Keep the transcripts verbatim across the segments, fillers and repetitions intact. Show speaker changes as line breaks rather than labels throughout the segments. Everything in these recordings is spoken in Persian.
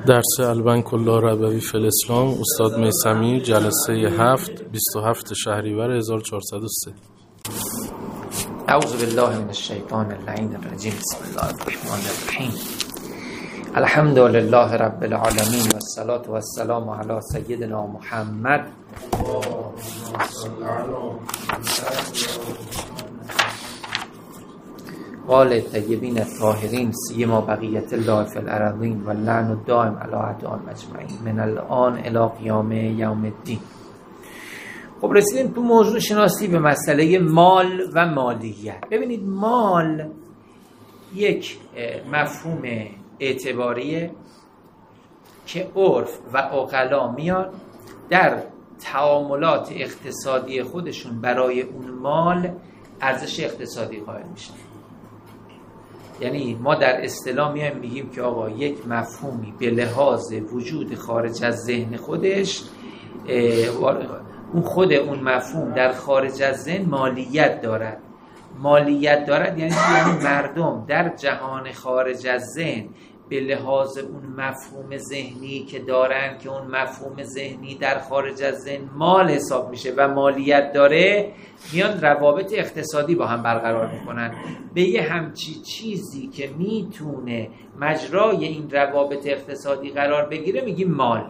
درس البن کلا ربوی فی الاسلام استاد میثمی جلسه هفت بیست و هفت شهریور هزار و چهارصد و سه.
اعوذ بالله من الشیطان اللعین الرجیم. بسم الله الرحمن الرحیم. الحمد لله رب العالمین و الصلاة و السلام علی سیدنا محمد قال الطیبین الطاهرین سیما بقیت الله فی الارضین و لعن الدائم علی اعدائهم اجمعین من الان الی قیام یوم الدین. خب رسیدیم تو موضوع شناسی به مسئله مال و مالیت. ببینید مال یک مفهوم اعتباریه که عرف و عقلا میاد در تعاملات اقتصادی خودشون برای اون مال ارزش اقتصادی قائل میشن. یعنی ما در اصطلاح میایم میگیم که آقا یک مفهومی به لحاظ وجود خارج از ذهن خودش، اون خود اون مفهوم در خارج از ذهن مالیت دارد. مالیت دارد یعنی یعنی مردم در جهان خارج از ذهن به لحاظ اون مفهوم ذهنی که دارن که اون مفهوم ذهنی در خارج از ذهن مال حساب میشه و مالیت داره، میان روابط اقتصادی با هم برقرار میکنن. به یه همچی چیزی که میتونه مجرای این روابط اقتصادی قرار بگیره میگیم مال.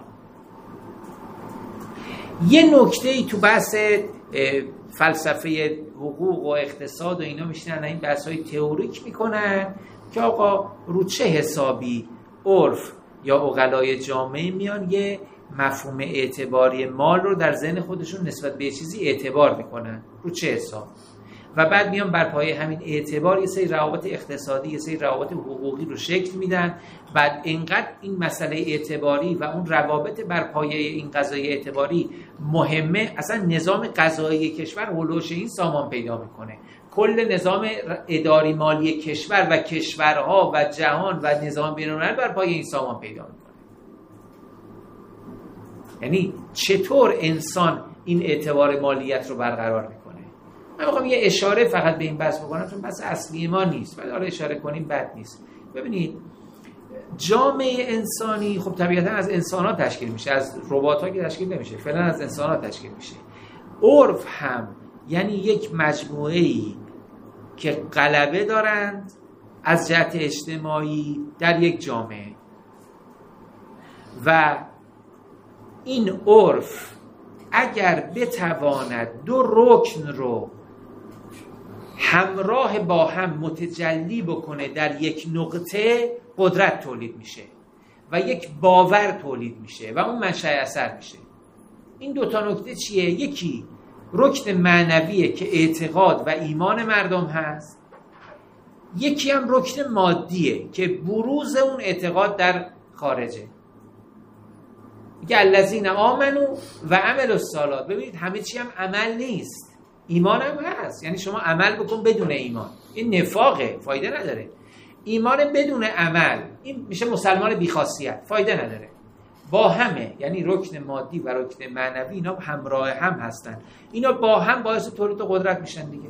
یه نکته ای تو بحث فلسفه حقوق و اقتصاد و اینا میشنن این بحث‌های تئوریک میکنن که آقا رو چه حسابی عرف یا عقلای جامعه میان یه مفهوم اعتباری مال رو در ذهن خودشون نسبت به چیزی اعتبار میکنن، رو چه حساب، و بعد میان بر پایه همین اعتبار یه سری روابط اقتصادی یه سری روابط حقوقی رو شکل میدن. بعد اینقدر این مسئله اعتباری و اون روابط بر پایه این قضایه اعتباری مهمه، اصلا نظام قضایی کشور هولوش این سامان پیدا میکنه. کل نظام اداری مالی کشور و کشورها و جهان و نظام بین‌الملل بر پایه این سامان پیدا میکنه. یعنی چطور انسان این اعتبار مالیت رو برقرار میکنه. من میخوام یه اشاره فقط به این بحث بکنم چون بحث اصلی ما نیست، ولی حالا اشاره کنیم بد نیست. ببینید جامعه انسانی خب طبیعتا از انسان‌ها تشکیل میشه، از ربات‌ها که تشکیل نمیشه، فعلا از انسان‌ها تشکیل میشه. عرف هم یعنی یک مجموعه‌ای که غلبه دارند از جهت اجتماعی در یک جامعه و این عرف اگر بتواند دو رکن رو همراه با هم متجلی بکنه در یک نقطه، قدرت تولید میشه و یک باور تولید میشه و اون منشأ اثر میشه. این دوتا نکته چیه؟ یکی رکن معنویه که اعتقاد و ایمان مردم هست، یکی هم رکن مادیه که بروز اون اعتقاد در خارجه. میگه الذین آمنو و عملوا الصالحات. ببینید همه چی هم عمل نیست، ایمان هم هست. یعنی شما عمل بکن بدون ایمان، این نفاقه، فایده نداره. ایمان بدون عمل این میشه مسلمان بی‌خاصیت، فایده نداره. با همه، یعنی رکن مادی و رکن معنوی اینا همراه هم هستن. اینا با هم باعث تولید قدرت میشن دیگه.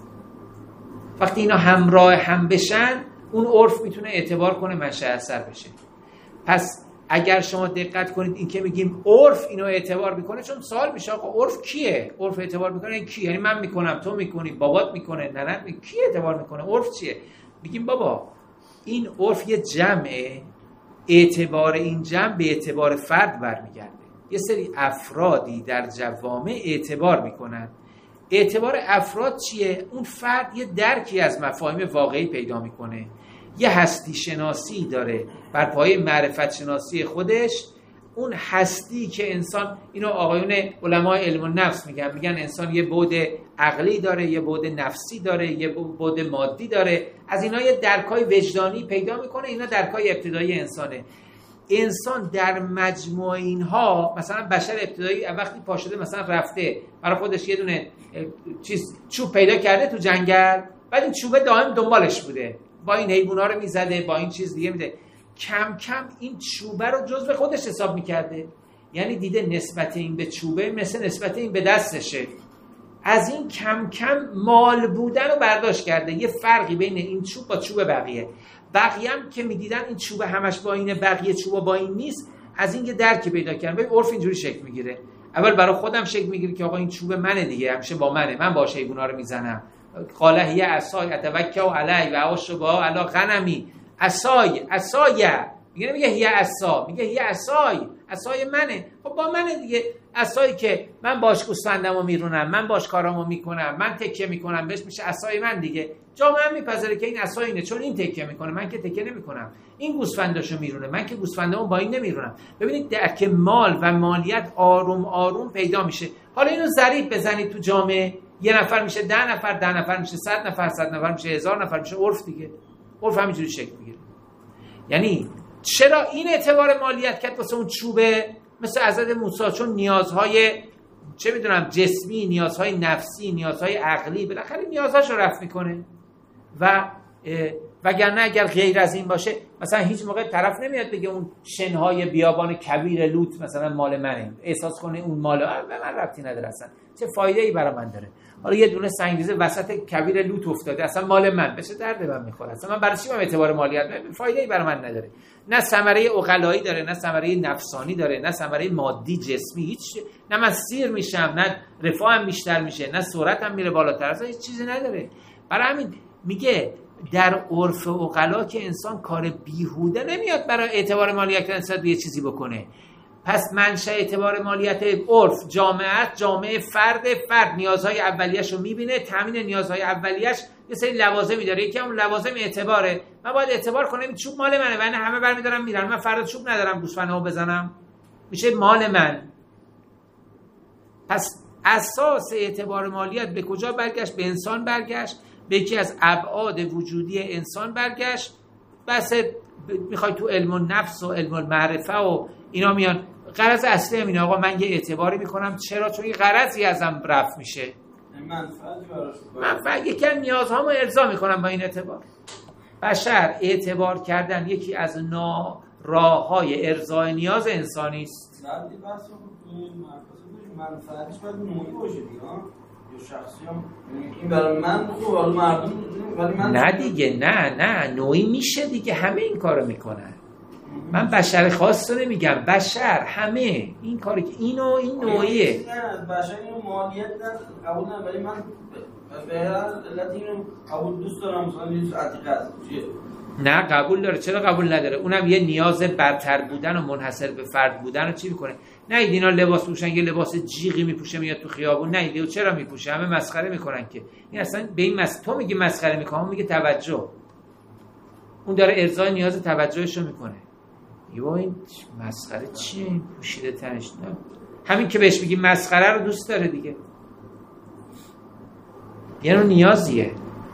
وقتی اینا همراه هم بشن اون عرف میتونه اعتبار کنه، منشأ اثر بشه. پس اگر شما دقت کنید این که میگیم عرف اینو اعتبار میکنه، چون سوال میشه آقا عرف کیه؟ عرف اعتبار میکنه کی؟ یعنی من میکنم، تو میکنی، بابات میکنه، ننت میکنه، کی اعتبار میکنه؟ عرف چیه؟ میگیم بابا این عرف یه جمعه، اعتبار این جمع به اعتبار فرد برمیگرده. یه سری افرادی در جوامع اعتبار میکنن. اعتبار افراد چیه؟ اون فرد یه درکی از مفاهیم واقعی پیدا میکنه، یه هستی شناسی داره بر پایه معرفت شناسی خودش. اون هستی که انسان، اینو آقایون علمای علم النفس میگن، میگن انسان یه بعد عقلی داره، یه بعد نفسی داره، یه بعد مادی داره. از اینا یه درکای وجدانی پیدا میکنه. اینا درکای ابتدایی انسانه. انسان در مجموع اینها، مثلا بشر ابتدایی وقتی پا شده مثلا رفته برای خودش یه دونه چیز چوب پیدا کرده تو جنگل، بعد این چوبه دائم دنبالش بوده، با این حیونا رو میزده، با این چیز دیگه میده، کم کم این چوبه رو جزء خودش حساب میکرده. یعنی دیده نسبت این به چوبه مثل نسبت این به دستشه. از این کم کم مال بودن رو برداشت کرده. یه فرقی بین این چوب با چوب بقیه. بقیه هم که میدیدن این چوب همش با اینه، بقیه چوبا با این نیست، از این که درک پیدا کردن. ببین عرف اینجوری شکل میگیره، اول برای خودم شکل میگیره که آقا این چوب منه دیگه، همیشه با منه، من باشه حیونا رو میزنم. قال هی عصای اتوکل علی و اشربها علی غنمی. عصای عصای میگه، نمیگه هی عصا، میگه هی عصای، عصای منه. خب با منه دیگه، عصایی که من باش گوسفندمو میرونم، من باش کارامو میکنم، من تکیه میکنم بهش، میشه عصای من دیگه. جامعه هم میپذیره که این عصا اینه، چون این تکیه میکنه، من که تکیه نمیکنم. این گوسفنداشو میرونه، من که گوسفندمو با این نمیرونم. ببینید درک مال و مالیت آروم آروم پیدا میشه. حالا اینو ضریب بزنید تو جامعه، یه نفر میشه ده نفر، ده نفر میشه صد نفر، صد نفر میشه هزار نفر، میشه عرف دیگه. عرف همینجوری شکل میگیره. یعنی چرا این اعتبار مالیت کرد واسه اون چوبه؟ مثل حضرت موسی، چون نیازهای چه میدونم جسمی، نیازهای نفسی، نیازهای عقلی، بالاخره نیازهاشو رفع میکنه. و وگرنه اگر غیر از این باشه، مثلا هیچ موقع طرف نمیاد بگه اون شنهای بیابان کویر لوط مثلا مال منه، احساس کنه اون مال به من ربطی نداره، اصلا چه فایده ای برای من داره. حالا یه دونه سنگریزه وسط کویر لوط افتاده، اصلا مال من، بشه درد من میخوره، اصلا من برای چی من اعتبار مالیت بدم؟ فایده ای برای من نداره. نه ثمره عقلایی داره، نه ثمره نفسانی داره، نه ثمره مادی جسمی، هیچ. نه من سیر میشم، نه رفاهم بیشتر میشه، نه سرعتم میره بالاتر، اصلا هیچ چیزی نداره. برای همین میگه در عرف عقلا که انسان کار بیهوده نمیاد برای اعتبار مالیت انسان یه چیزی بکنه. پس منشأ اعتبار مالیت عرف جامعه، جامعه فرد فرد نیازهای اولیه‌شو میبینه، تامین نیازهای اولیه‌اش یه سری لوازمی داره، یکی همون لوازم اعتباره. من باید اعتبار کنم این چوب مال منه، و همه برمی‌دارن میرن، من فردا چوب ندارم گوسفندمو بزنم، میشه مال من. پس اساس اعتبار مالیت به کجا برگشت؟ به انسان برگشت، به یکی از ابعاد وجودی انسان برگشت. بس میخوای تو علم النفس و علم المعرفه و اینا میان، غرض اصلی همینه آقا، من یه اعتباری میکنم. چرا؟ چون یه غرضی ازم رفع میشه،
منفعتی براش،
منفعت یکی از نیازهامو ارضا میکنم با این اعتبار. بشر اعتبار کردن یکی از راههای ارضای نیاز انسانی است.
نه دی بحث منفعتش باید نوعی باشه دیگه، یا شخصی هم این برای من خوب، برای مردم ولی من
نه دیگه، نه نه نوعی میشه دیگه، همه این کارو میکنن. من بشر خاص رو نمیگم، بشر همه این کاری که اینو این نوعیه.
نه بشر اینو مالیت نه قبول نه، ولی من به هر علت اینو قبول دوست دارم، مثلا نیست عتیقه است.
نه قبول داره، چرا قبول نداره؟ اونم یه نیاز برتر بودن و منحصر به فرد بودن رو چی میکنه؟ نه اینا لباس پوشن، یه لباس جیغی میپوشه میاد تو خیابون، نه ایده چرا میپوشه؟ همه مسخره میکنن که این اصلا به این مس تو میگی مسخره میکنه، اون میگه توجه، اون داره ارضای نیاز توجهش رو میکنه. یا این مسخره چیه این پوشیده تنش؟ نه همین که بهش میگی مسخره رو دوست داره دیگه، یه نوع نیازیه.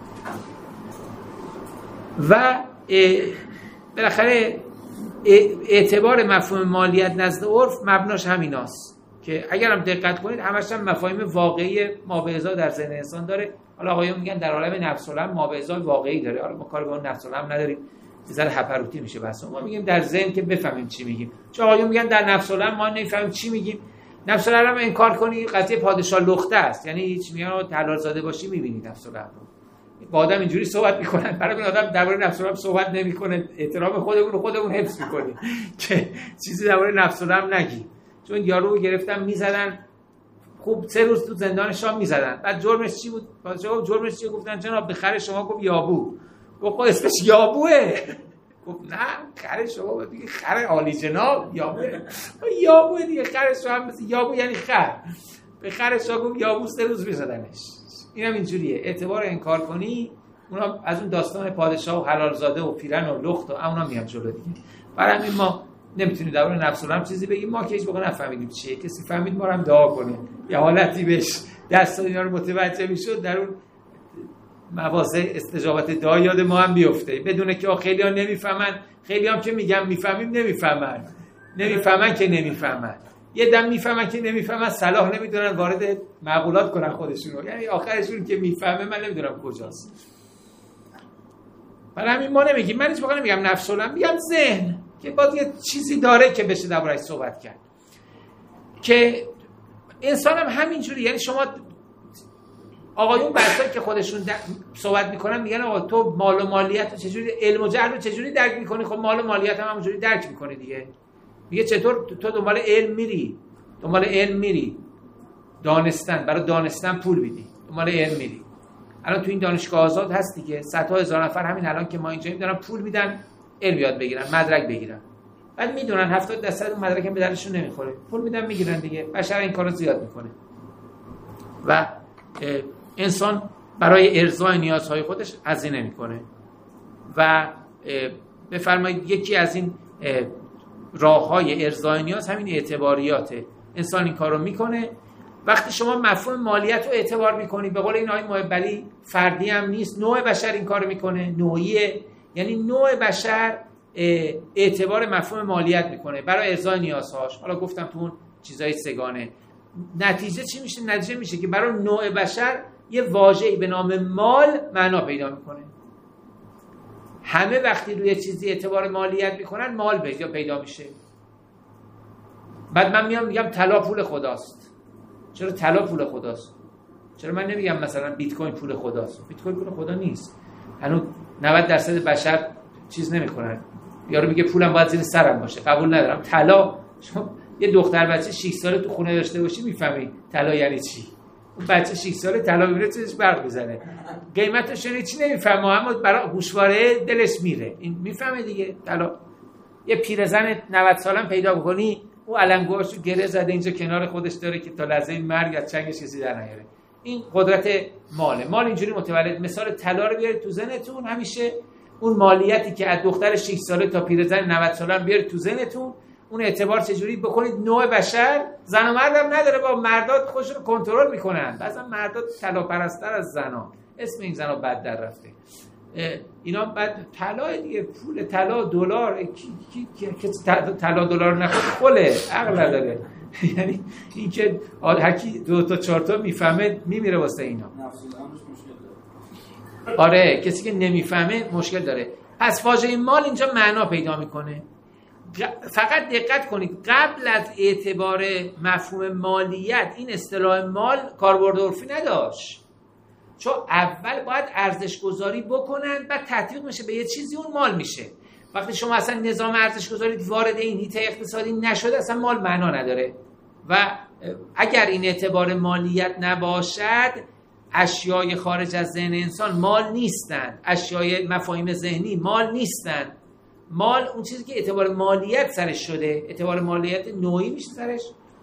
و بالاخره اعتبار مفهوم مالیت نزد عرف مبناش همیناست که اگرم دقت کنید همش هم مفاهیم واقعی مابعضا در ذهن انسان داره. حالا آقایون میگن در عالم نفس الامر مابعضا واقعی داره، حالا ما کار به اون نفس الامر نداریم، ذره هپروتی میشه بس. ما میگیم در ذهن که بفهمیم چی میگیم، چون آقایون میگن در نفس الامر ما نمیفهمیم چی میگیم. نفس الامر انکار کنی قضیه پادشاه لخته است، یعنی هیچ میگن حلال زاده باشی میبینی نفس الامر با آدم اینجوری صحبت میکنن، برای این آدم درباره نفس الامر صحبت نمیکنه، احترام خودمون رو خودمون حفظ میکنیم که چیزی درباره نفس الامر نگیم. چون یارو رو گرفتن میزدن، خوب سه روز تو زندان شام میزدن، بعد جرمش چی بود؟ پادشاه جرمش چی؟ گفتن جناب به خر شما. گفت یابو. گفت اسمش یابوه. گفت نه خر شما دیگه خر عالی جناب یابوه. یابوه دیگه، خر شما مثل یابو یعنی خر. به خر شما گفت یابو، سه روز میزدنش. اینم اینجوریه، اعتبار انکار کنی اونا از اون داستان پادشاه و حلال زاده و پیرن و لخت و اونا میاد جلو دیگه. برای همین ما نمیتونیم درباره نفس الامر چیزی بگیم، ما که هیچ موقع نفهمیدیم چیه. کسی فهمید ما رو هم دعا کنه، یه حالتی بهش دست اینا رو متوجه میشد، در اون مواضع استجابت دعا یاد ما هم بیفته، بدونه که خیلی ها نمیفهمن، خیلی هم که میگم میفهمیم نمیفهمن، نمیفهمن که نمیفهمن، یه دم میفهمن که نمیفهمن، صلاح نمیدونن وارد معقولات کنن خودشون رو، یعنی آخرشون که میفهمه من نمیدونم کجاست. برای همین ما نمیگیم، من هیچ موقع نمیگم نفس الامر، میگم ذهن که باید یه چیزی داره که بشه درباره‌اش صحبت کرد، که انسان هم همینجوری. یعنی شما آقایون بحثایی که خودشون صحبت میکنن میگن آقا تو مال و مالیت رو چجوری، علم و جهل رو چجوری درک میکنی؟ خب مال و مالیت هم همونجوری درک میکنی دیگه. میگه چطور تو دنبال علم میری، دنبال علم میری، دانستن، برای دانستن پول میدی، دنبال علم میری. الان تو این دانشگاه آزاد هست دیگه، صدها هزار نفر همین الان که ما اینجا میدونن پول میدن علم یاد بگیرن، مدرک بگیرن. بعد میدونن هفتاد درصد اون مدرک هم به درشون نمیخوره، پول میدن میگیرن دیگه. بشر این کارو زیاد میکنه و انسان برای ارضای نیازهای خودش هزینه میکنه و بفرمایید یکی از این راههای ارضای نیاز همین اعتباریاته. انسان این کارو میکنه. وقتی شما مفهوم مالیت رو اعتبار میکنی، به قول این آقای محبلی فردی هم نیست، نوع بشر این کارو میکنه، نوعیه، یعنی نوع بشر اعتبار مفهوم مالیت میکنه برای ارضای نیازهاش. حالا گفتم تو اون چیزای سگانه نتیجه چی میشه؟ نتیجه میشه که برای نوع بشر یه واژه‌ای به نام مال معنا پیدا میکنه. همه وقتی روی چیزی اعتبار مالیت میکنن مال پیدا میشه. بعد من میام میگم طلا پول خداست. چرا طلا پول خداست؟ چرا من نمیگم مثلا بیت کوین پول خداست؟ بیت کوین پول خدا نیست. هنوز نود درصد بشر چیز نمیکنن. یارو میگه پولم باید زیر سرم باشه، قبول ندارم. طلا، شما یه دختر بچه شش ساله تو خونه داشته باشی میفهمی طلا یعنی چی. اون بچه شش ساله طلا میبینه چش برق میزنه، قیمتش رو چی نمیفهمه، اما برای گوشواره دلش میره. این میفهمه دیگه طلا. یه پیرزن نود سالم پیدا بکنی او علنگوهاشو گره زده اینجا کنار خودش داره که تا لحظه مرگ از چنگش کسی در نیاره. این قدرت ماله. مال اینجوری متولد. مثال طلا رو بیارید تو ذهنتون، همیشه اون مالیتی که از دختر شش ساله تا پیرزن نود ساله بیارید تو ذهنتون، اون اعتبار چجوری بکنید. نوع بشر زن و مردم نداره، با مردات خودشون رو کنترل میکنن. بعضا مردات طلا پرستر از زنا، اسم این زنا بد در رفته. اینا بعد طلا دیگه، پول طلا دلار، کی کی طلا دلار نخواد خله عقل نداره. یعنی این که هر کی دو تا چهار تا میفهمه میمیره واسه اینا. آره کسی که نمیفهمه مشکل داره. پس واژه مال اینجا معنا پیدا میکنه. فقط دقت کنید قبل از اعتبار مفهوم مالیت این اصطلاح مال کاربرد عرفی نداشت، چون اول باید ارزش گذاری بکنن بعد تطبیق میشه به یه چیزی، اون مال میشه. وقتی شما اصلا نظام ارزش گذاری وارد این حیطه اقتصادی نشده اصلا مال معنا نداره. و اگر این اعتبار مالیت نباشد اشیای خارج از ذهن انسان مال نیستند، اشیای مفاهیم ذهنی مال نیستند. مال اون چیزی که اعتبار مالیت سرش شده، اعتبار مالیت نوعی میشه سرش.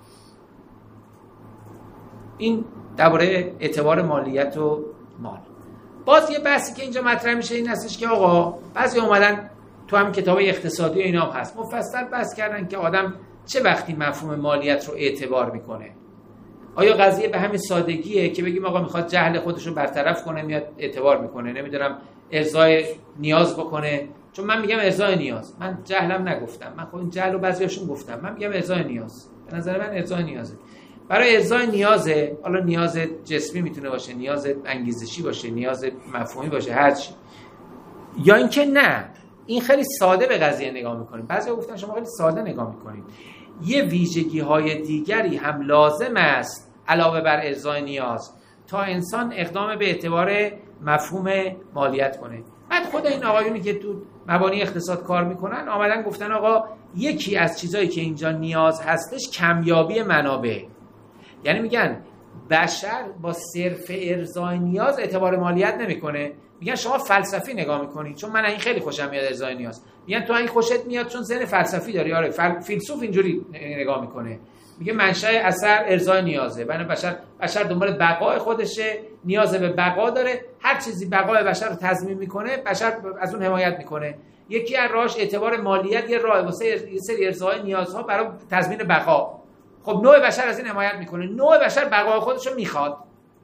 این درباره اعتبار مالیت و مال. باز یه بحثی که اینجا مطرح میشه این هستش که آقا بعضی اومدن تو هم کتاب اقتصادی و اینا هم هست مفصل بحث کردن که آدم چه وقتی مفهوم مالیت رو اعتبار میکنه. آیا قضیه به همین سادگیه که بگیم آقا میخواد جهل خودش رو برطرف کنه میاد اعتبار میکنه، نمیدونم ارضای نیاز بکنه؟ چون من میگم ارضای نیاز، من جهلم نگفتم، من خب این جهل رو بعضیاشون گفتم، من میگم ارضای نیاز. به نظر من ارضای نیازه. برای ارضای نیازه، حالا نیاز جسمی میتونه باشه، نیاز انگیزشی باشه، نیاز مفهومی باشه، هر چی. یا اینکه نه، این خیلی ساده به قضیه نگاه میکنیم. بعضیا گفتن شما خیلی ساده نگاه میکنید. یه ویژگی‌های دیگری هم لازم است علاوه بر ارضای نیاز تا انسان اقدام به اعتبار مفهوم مالیت کنه. بعد خود این آقایونی که تو مبانی اقتصاد کار میکنن آمدن گفتن آقا یکی از چیزایی که اینجا نیاز هستش کمیابی منابع. یعنی میگن بشر با صرف ارضای نیاز اعتبار مالیت نمیکنه. میگن شما فلسفی نگاه میکنی، چون من این خیلی خوشم میاد ارضای نیاز. میگن تو این خوشت میاد چون ذهن فلسفی داری. آره فل... فیلسوف اینجوری نگاه میکنه، میگه منشأ اثر ارضای نیازه. بنا بشر بشر دنبال بقای خودشه، نیاز به بقا داره. هر چیزی بقای بشر رو تضمین میکنه بشر از اون حمایت میکنه. یکی از راهش اعتبار مالیت یه راه واسه یه سری ارضای نیازها برای تضمین بقا. خب نوع بشر از این حمایت میکنه، نوع بشر بقای خودش رو میخواد.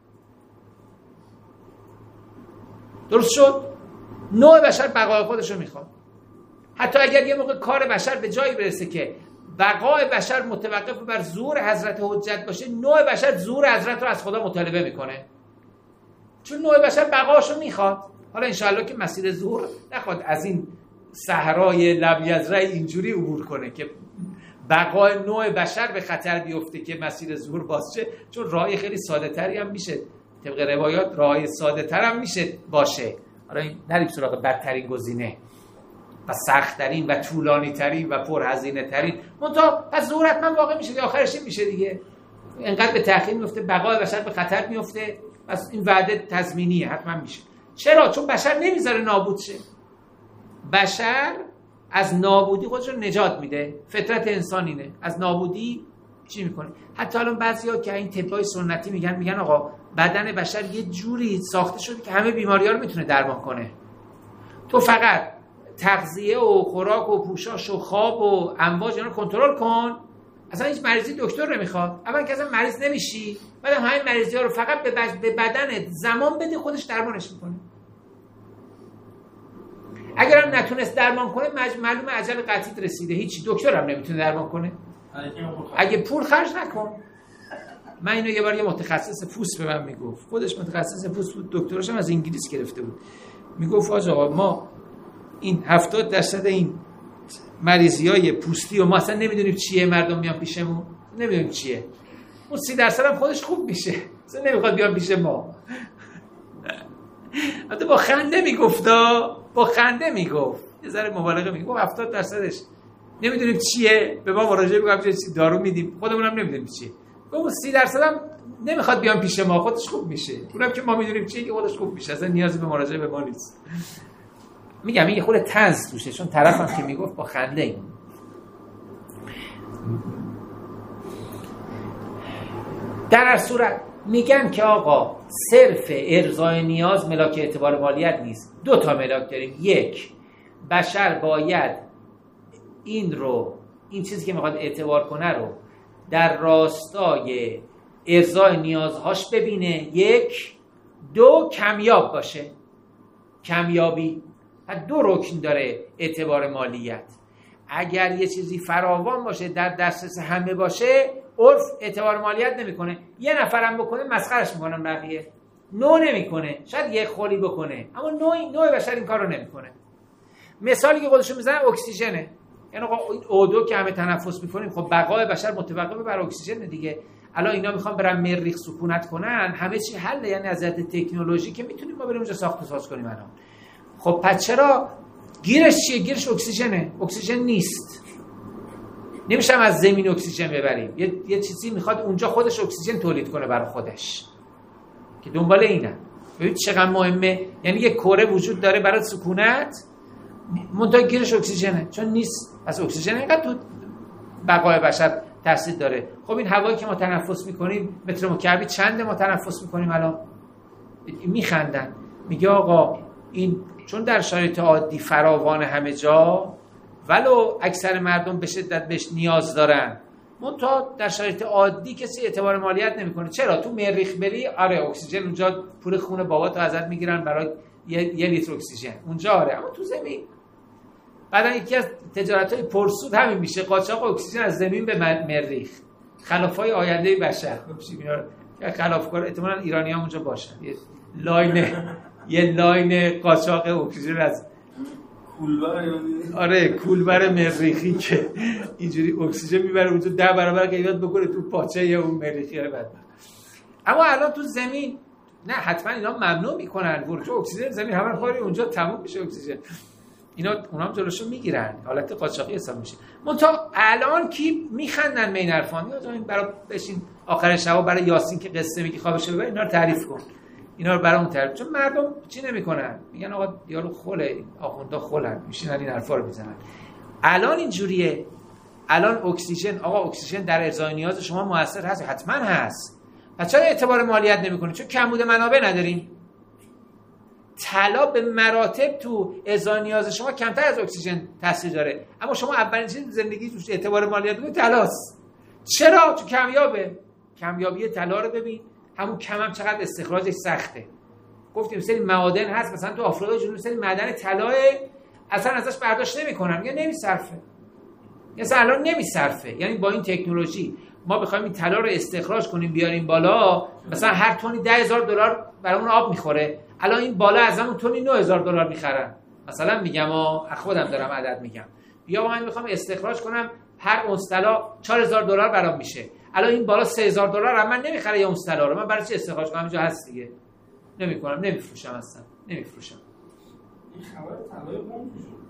درست شد؟ نوع بشر بقای خودش رو میخواد. حتی اگر یه موقع کار بشر به جایی برسه که بقای بشر متوقف بر زور حضرت حجت باشه، نوع بشر زور حضرت رو از خدا مطالبه میکنه، چون نوع بشر بقاشو میخواد. حالا انشاءالله که مسیر زور نخواد از این صحرای لمیزرع اینجوری عبور کنه که بقای نوع بشر به خطر بیفته که مسیر زور باز شه، چون راه خیلی ساده تری هم میشه طبق روایات راههای ساده تر هم میشه باشه. حالا نریم سراغ بدترین گزینه و سخت‌ترین و طولانی ترین و پرهزینه ترین. منتها پس ظهور حتما واقع میشه دیگه، آخرش این میشه دیگه. اینقدر به تأخیر میفته، بقای بشر به خطر میفته، پس این وعده تضمینیه، حتما میشه. چرا؟ چون بشر نمیذاره نابود شه. بشر از نابودی خودش رو نجات میده. فطرت انسان اینه. از نابودی چی میکنه؟ حتی الان بعضیا که این طبای سنتی میگن میگن آقا بدن بشر یه جوری ساخته شده که همه بیماری‌ها رو میتونه درمان کنه. تو فقط تغذیه و خوراک و پوشاش و خواب و امواج اینا رو کنترل کن. اصلا هیچ مریضی دکتر نمیخواد. اول که اصلا مریض نمیشی، بعدم همین مریضی‌ها رو فقط به, بج... به بدنت زمان بده، خودش درمانش میکنه. اگرم نتونست درمان کنه مج... معلومه اجل قطعی رسیده، هیچ دکتر هم نمیتونه درمان کنه. اگه پول خرج نکن. من اینو یه بار یه متخصص پوست به من میگفت، خودش متخصص پوست بود، دکترش هم از انگلیس گرفته بود. میگفت آقا ما این هفتاد درصد این مریضیای پوستی و ما اصلا نمیدونیم چیه، مردم میان پیشمون نمیدونیم چیه. اون سی درصد هم خودش خوب میشه، اصلا نمیخواد بیان پیش ما. البته با خنده میگفت، با خنده میگفت، یه ذره مبالغه میگفت هفتاد درصدش نمیدونیم چیه، به ما مراجعه میکنیم چه دارو میدیم، خودمون هم نمیدونیم چیه. گفت سی درصد هم نمیخواد بیان پیش ما، خودش خوب میشه. اونم که ما میدونیم چیه که خودش خوب میشه، اصلا نیازی به مراجعه به ما نیست. میگم این یه خورده طنز توشه، چون طرفم که میگفت با خنده این. در هر صورت میگن که آقا صرف ارضای نیاز ملاک اعتبار مالیت نیست. دو تا ملاک داریم. یک، بشر باید این رو، این چیزی که میخواد اعتبار کنه رو در راستای ارضای نیازهاش ببینه. یک. دو، کمیاب باشه. کمیابی دو رکن داره اعتبار مالیت. اگر یه چیزی فراوان باشه، در دسترس همه باشه، عرف اعتبار مالیت نمیکنه. یه نفرم بکنه مسخرش میکنن بقیه. نوع نمیکنه، شاید یک خلی بکنه، اما نوع نوع بشر این کارو نمیکنه. مثالی که خودشون میزنن اکسیژنه. یعنی آقا این او دو که همه تنفس میکنیم، خب بقای بشر متوقف بر اکسیژن دیگه. الان اینا میخوان برن مریخ سکونت کنن، همه چی حله. یعنی از نظر تکنولوژی که میتونیم ما بریم اونجا ساخت و ساز کنیم الان. خب پس چرا گیرش چیه؟ گیرش اکسیژنه. اکسیژن نیست، نمیشه از زمین اکسیژن ببریم. یه, یه چیزی میخواد اونجا خودش اکسیژن تولید کنه برای خودش، که دنبال اینه. ببین چقدر مهمه. یعنی یه کره وجود داره برای سکونت، منتها گیرش اکسیژنه، چون نیست. پس اکسیژن اینقدر تو بقای بشر تاثیر داره. خب این هوایی که ما تنفس میکنیم متر مکعبی چند ما تنفس میکنیم الان؟ میخندن، میگه آقا این چون در شرایط عادی فراوان همه جا، ولو اکثر مردم به شدت بهش نیاز دارن، منتها در شرایط عادی کسی اعتبار مالیت نمیکنه. چرا؟ تو مریخ بری، آره اکسیژن اونجا پول خون بابات رو ازت میگیرن برای یه, یه لیتر اکسیژن اونجا، آره. اما تو زمین بعدن یکی از تجارت‌های پرسود همین میشه، قاچاق اکسیژن از زمین به مریخ. خلافای آینده بشر. که خلافکار احتمالاً ایرانی‌ها اونجا باشن. یه لاین یه لاین قاچاق اکسیژن از
کولبر،
آره کولبر مریخی که اینجوری اکسیژن میبره اونجا ده برابر قیمت بکنه تو پاچه یا اون مریخی بعد. اما الان تو زمین نه، حتما اینا ممنوع میکنن ورود اکسیژن زمین، همه خاری اونجا تموم میشه اکسیژن. اینا اونا هم جلوشو میگیرن، حالت قاچاقی حساب میشه. منتها الان کی میخندن به این حرفا؟ میگن این برای بشین آخر شب برای یاسین که قصه میگی خوابش ببر، اینا رو تعریف کن، اینا رو برامون تعریف. چون مردم چی نمیکنن، میگن آقا یارو خله، آخوندا خلن، میشینن این حرفا رو میزنن. الان اینجوریه. الان اکسیژن، آقا اکسیژن در ارضای نیاز شما موثر هست؟ حتما هست. پس چرا اعتبار مالیت نمیکنه؟ چون کمبود منابع نداریم. طلا به مراتب تو ارضای نیاز شما کمتر از اکسیژن تاثیر داره، اما شما اولین چیز زندگی توش اعتبار مالیت میکنید طلاست. چرا؟ چون کمیابه. کمیابی طلا رو ببین، همون کم هم چقدر استخراجش سخته. گفتیم سری معادن هست، مثلا تو آفریقای جنوبی سری معدن طلا اصلا ازش برداشت نمی‌کنن، یا نمیصرفه. مثلا الان نمیصرفه. یعنی با این تکنولوژی ما بخوایم این طلا رو استخراج کنیم بیاریم بالا، مثلا هر تونی ده هزار دلار برامون آب میخوره. الان این بالا از همون تونی نه هزار دلار میخرن. مثلا میگم ها، خودم دارم عدد میگم. بیا من میخوام استخراج کنم هر اونس طلا چهار هزار دلار برام میشه. الان این بالا سه هزار دلار من نمیخره یه اونس طلا رو. من برای چی استخراج کنم؟ اینجا هست دیگه. نمیکنم، نمیفروشم اصلا. نمیفروشم.
این خبر طلای قوم شد.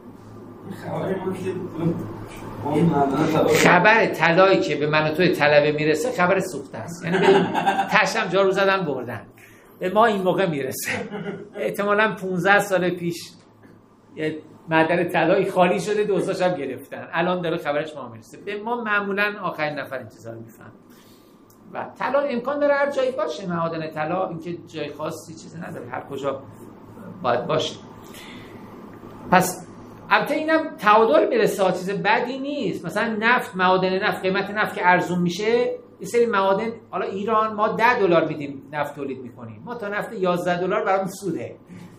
این خبر که
خبر طلایی که به من و توی طلبه میرسه خبر سوخته است. یعنی به تشم جارو زدن بردن. به ما این موقع میرسه. احتمالاً پانزده سال پیش یه معدن طلایی خالی شده، دوستاش هم گرفتن. الان داره خبرش ما میرسه. به ما معمولاً آخرین نفر انتظار میفهم. و طلا امکان داره هر جایی باشه. معادن طلا اینکه جای خاصی چیزی نداره، هر کجا باید باشه. پس البته اینم تعادل میرسه، چیز بدی نیست. مثلا نفت، معادن نفت، قیمت نفت که ارزون میشه، یه سری معادن، حالا ایران ما ده دلار میدیم نفت تولید میکنیم، ما تا نفت یازده دلار برام سوده.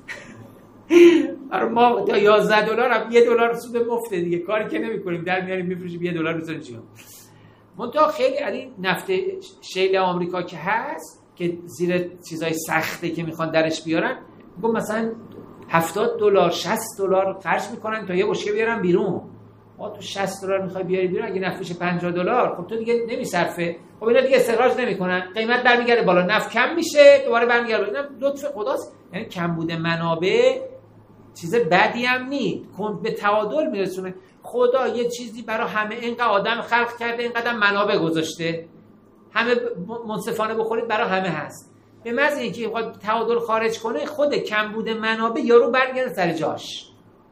برای ما تا یازده دلار هم یه دلار سود مفته دیگه، کاری که نمیکنیم، در میاریم میفروشیم یه دلار میذاریم جیب. منتها خیلی علی نفت شیل آمریکا که هست که زیر چیزای سخته که میخوان درش بیارن، میگم مثلا هفتاد دلار شصت دلار خرج میکنن تا یه بشکه بیارن بیرون. ما تو شصت دلار میخوای بیاری بیرون، اگه نفتش پنجاه دلار، خب تو دیگه نمیصرفه. خب اینا دیگه استخراج نمیکنن، قیمت برمیگرده بالا، نفت کم میشه، دوباره برمیگرده. اینا لطف خداست. یعنی کمبود منابع چیز بدی هم نیست، به تعادل میرسونه. خدا یه چیزی برای همه، اینقدر آدم خلق کرده، اینقدر منابع گذاشته، همه منصفانه بخورید برای همه هست. به محض اینکه بخواد تعادل خارج کنه، خود کمبود منابع یارو برمیگرده سر جاش.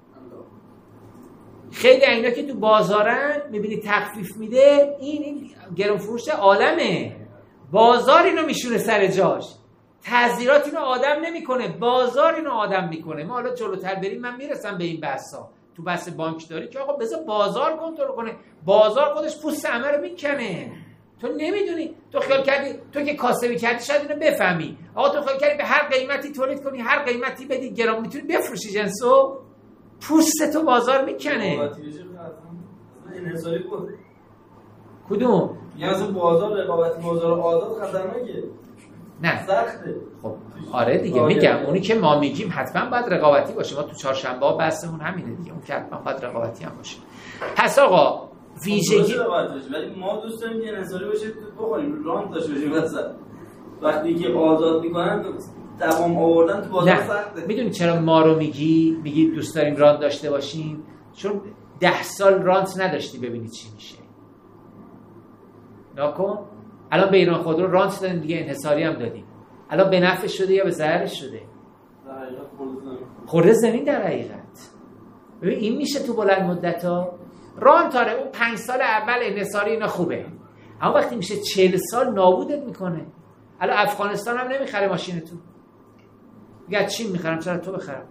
خیلی اینا که تو بازارن میبینی تخفیف میده، این این گرون فروش عالمه، بازار اینو میشونه سر جاش. تحذیرات اینو آدم نمیکنه، بازار اینو آدم میکنه. ما حالا جلوتر بریم من میرسم به این بحثا، تو بحث بانکداری که آقا بذار بازار کنترل کنه. بازار خودش پوست همه رو میکنه. تو نمیدونی، تو خیال کردی تو که کاسبی کردی شاید اینو بفهمی. آقا تو خیال کردی به هر قیمتی تولید کنی، هر قیمتی بدی، گرام میتونی بفروشی جنسو، پوست تو بازار میکنه.
انحصاری بود.
کدوم؟
یعنی از بازار رقابتی، بازار آزاد خطرناکه.
نه
سخته.
خب آره دیگه میگم، اونی که ما میگیم حتما باید رقابتی باشه. ما تو چهارشنبه ها بحثمون همینه دیگه، اون که حتما باید رقابتی هم باشه. پس آقا ویژگی
ولی ما دوست داریم که انحصاری باشه، بخوریم رانت داشته باشیم. مثلا وقتی که آزاد میکنن دوام آوردن تو بازار سخته.
میدونی چرا ما رو میگی میگی دوست داریم رانت داشته باشیم؟ چون ده سال رانت نداشتی ببینی چی میشه. ناکن الان به ایران خودرو رانت دادیم دیگه، انحصاری هم دادیم. الان به نفع شده یا به ضررش شده؟
در حقیقت
خورده زمین. در حقیقت ببین این میشه تو بلند مدت ها رانت. آره اون پنج سال اول انحصاری اینا خوبه، اما وقتی میشه چهل سال نابودت میکنه. الان افغانستان هم نمیخره ماشین تو، میگه چین میخرم چرا تو بخرم؟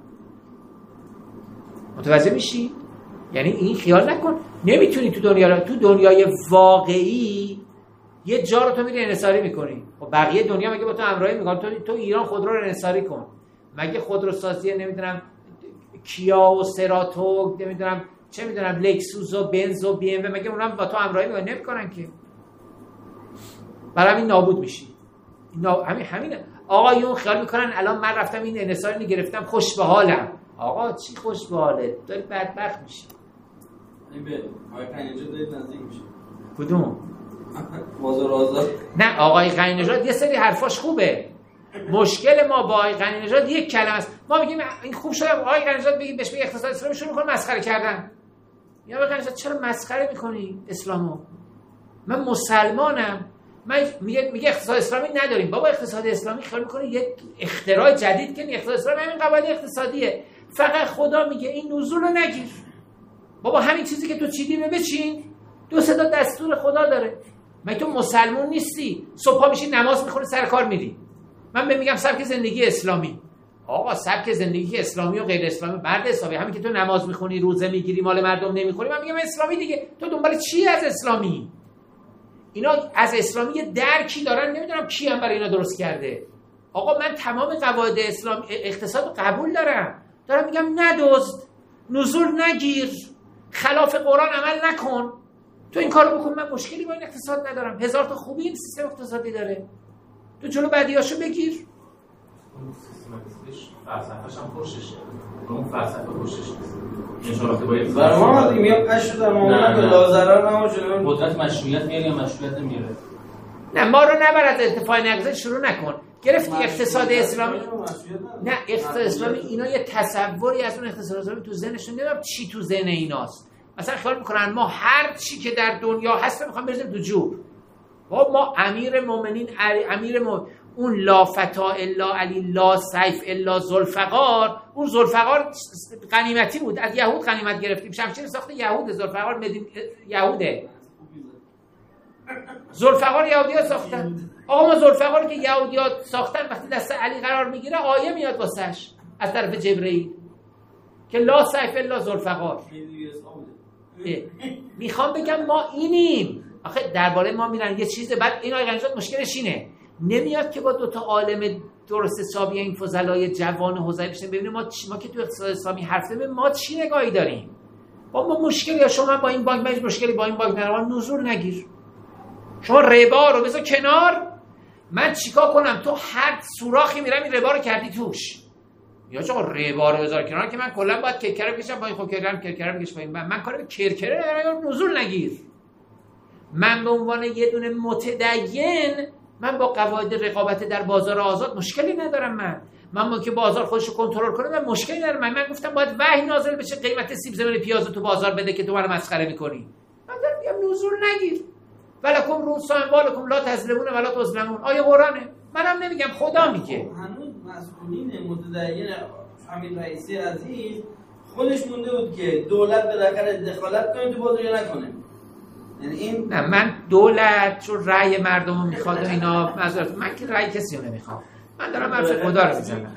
متوجه میشی؟ یعنی این خیال نکن نمیتونی تو دنیا تو دنیای واقعی یه جا رو تو میری انحصاری میکنی. خب بقیه دنیا مگه با تو همراهی میکنن؟ تو تو ایران خودرو رو انحصاری کن. مگه خودروسازی نمیدونم کیا و سراتو نمیدونم چه میدونم لکسوس و بنز و بی ام و مگه اونا با تو همراهی میکنن؟ نمیکنن که. برای همین نابود میشی. نا... همین همینه. آقایون خیال میکنن الان من رفتم این انحصاری رو گرفتم خوش به حالم. آقا چی خوش به حالت؟ داری بدبخت میشی.
این به آقای قنی‌نژاد دارید نزدیک میشه.
کدوم؟
بازار آزاد.
نه آقای قنی‌نژاد یه سری حرفاش خوبه. مشکل ما با آقای قنی‌نژاد یک کلمه است. ما میگیم این خوب شده آقای قنی‌نژاد بگیم بهش بگی اقتصاد اسلامی شروع می‌کنه مسخره کردن. یا آقای قنی‌نژاد چرا مسخره می‌کنی اسلامو؟ من مسلمانم. من میگه میگه اقتصاد اسلامی نداریم. بابا اقتصاد اسلامی خیال می‌کنه یک اختراع جدید که اقتصاد اسلامی همین قواعد اقتصادیه. فقط خدا میگه این نزول رو نگیر. بابا همین چیزی که تو چیدی رو بچین. دو سه تا دستور خدا داره. مگه تو مسلمون نیستی؟ صبح میشی نماز میخونی سر کار میری. من به میگم سبک زندگی اسلامی. آقا سبک زندگی اسلامی و غیر اسلامی مرد حسابی همین که تو نماز میخونی روزه میگیری مال مردم نمیخوری. من میگم اسلامی دیگه. تو دنبال چی از اسلامی؟ اینا از اسلامی یه درکی دارن، نمیدونم کی هم برای اینا درست کرده. آقا من تمام قواعد اسلام اقتصاد قبول دارم. دارم میگم ندزد، نزول نگیر، خلاف قرآن عمل نکن. تو این کارو بکن، من مشکلی با این اقتصاد ندارم. هزار تا خوبی این سیستم اقتصادی داره. تو جلو بدیاشو بگیر.
اون سیستماتیکش فلسفه‌ش هم خوششه، اون فلسفه خوشش نیست. نشانات باید
برای ما میگم قش شده معامله به لازرار نباشه.
قدرت مشروعیت میاره یا مشروعیت نمیاره؟
نه ما رو نبر از ارتفاع نقض شروع نکن. گرفتی اقتصاد اسلامی؟ نه اقتصاد اسلامی اینا یه تصوری از اون اقتصاد اسلامی تو ذهنشون نمیدونم چی تو ذهن ایناست. مثلا خیال میکنن ما هر چی که در دنیا هست میخوام بریزیم تو جوب. ما امیر مومنین امیر مومنین اون لا فتا الا علی لا سیف الا ذوالفقار، اون ذوالفقار غنیمتی بود، از یهود غنیمت گرفتیم، شمشیر ساخت یهود، ذوالفقار مدین یهوده، ذوالفقار یهودی‌ها ساختن. آقا ما ذوالفقار که یهودی‌ها ساختن وقتی دست علی قرار میگیره آیه میاد واسش از طرف جبرئیل که لا سیف الا ذوالفقار. میخوام بگم ما اینیم. آخه درباره ما میرن یه چیز، بعد این آقای قنی‌زاد مشکلش اینه نمیاد که با دو تا عالم درست حسابی این فضلای جوان حوزه بشین ببینیم ما چی، ما که تو اقتصاد اسلامی حرف زدیم ما چی نگاهی داریم. با ما مشکلی یا شما با این بانک مش مشکلی با این بانک ندارم، نزول نگیر. شما ربا رو بذار کنار، من چیکار کنم؟ تو هر سوراخی میرم این ربا رو کردی توش. یا چرا ربا رو بذار کنار که من کلا باید کرکره بکشم با این خود کرکرم کرکره بکش با این من, من کار به کرکره ندارم، نزول نگیر. من به عنوان یه دونه متدین من با قواعد رقابت در بازار آزاد مشکلی ندارم. من من ما که بازار خودش رو کنترل کنه من مشکلی ندارم. من, من گفتم باید وحی نازل بشه قیمت سیب زمینی پیاز رو تو بازار بده که تو منو مسخره می‌کنی. من دارم میگم نزول نگیر. ولکم رؤوس اموالکم لا تظلمون ولا تظلمون. آیه قرآنه. منم نمیگم خدا میگه.
هنوز مسئولین متدین امیر رئیسی عزیز خودش مونده بود که دولت بالاخره دخالت کنه تو بازار یا نکنه. این
نه من دولت چون رأی مردم رو میخواد و اینا معذرت من که رأی کسی رو نمیخوام، من دارم حرف خدا رو میزنم.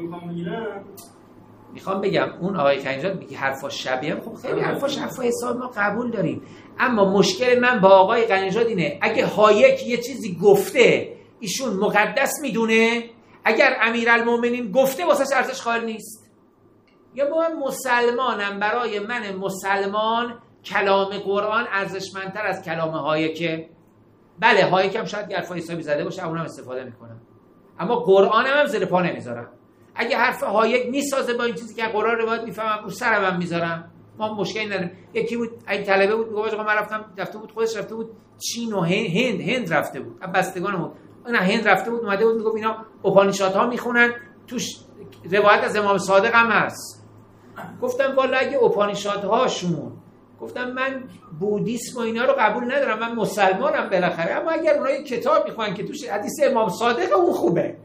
میخوام بگم اون آقای قنی‌زاد میگه حرفا شبیه، خب خیلی حرفاش حرفا حساب ما قبول داریم، اما مشکل من با آقای قنی‌زاد اینه اگه هایک یه چیزی گفته ایشون مقدس میدونه، اگر امیرالمومنین گفته واسش ارزش قائل نیست. یا با من مسلمانم، برای من مسلمان کلام قرآن ارزشمندتر از کلام هایکه. بله هایک هم شاید حرفای حسابی زده باشه اونم استفاده میکنم، اما قرآن هم زیر پا نمیذارم. اگه حرف هایک میسازه با این چیزی که قرآن روایت میفهمم رو سرم هم میذارم، ما مشکلی نداریم. یکی بود این طلبه بود میگه من رفتم رفته بود خودش رفته بود چین و هند هند رفته بود بستگان بود نه هند رفته بود اومده بود میگفت اینا اوپانیشادها میخونن توش روایت از امام صادق هم هست. گفتم والا اگه اوپانیشادهاشون، گفتم من بودیسم و اینا رو قبول ندارم، من مسلمانم بالاخره، اما اگر اونها یه کتاب میخونن که توش حدیث امام صادق اون خوبه.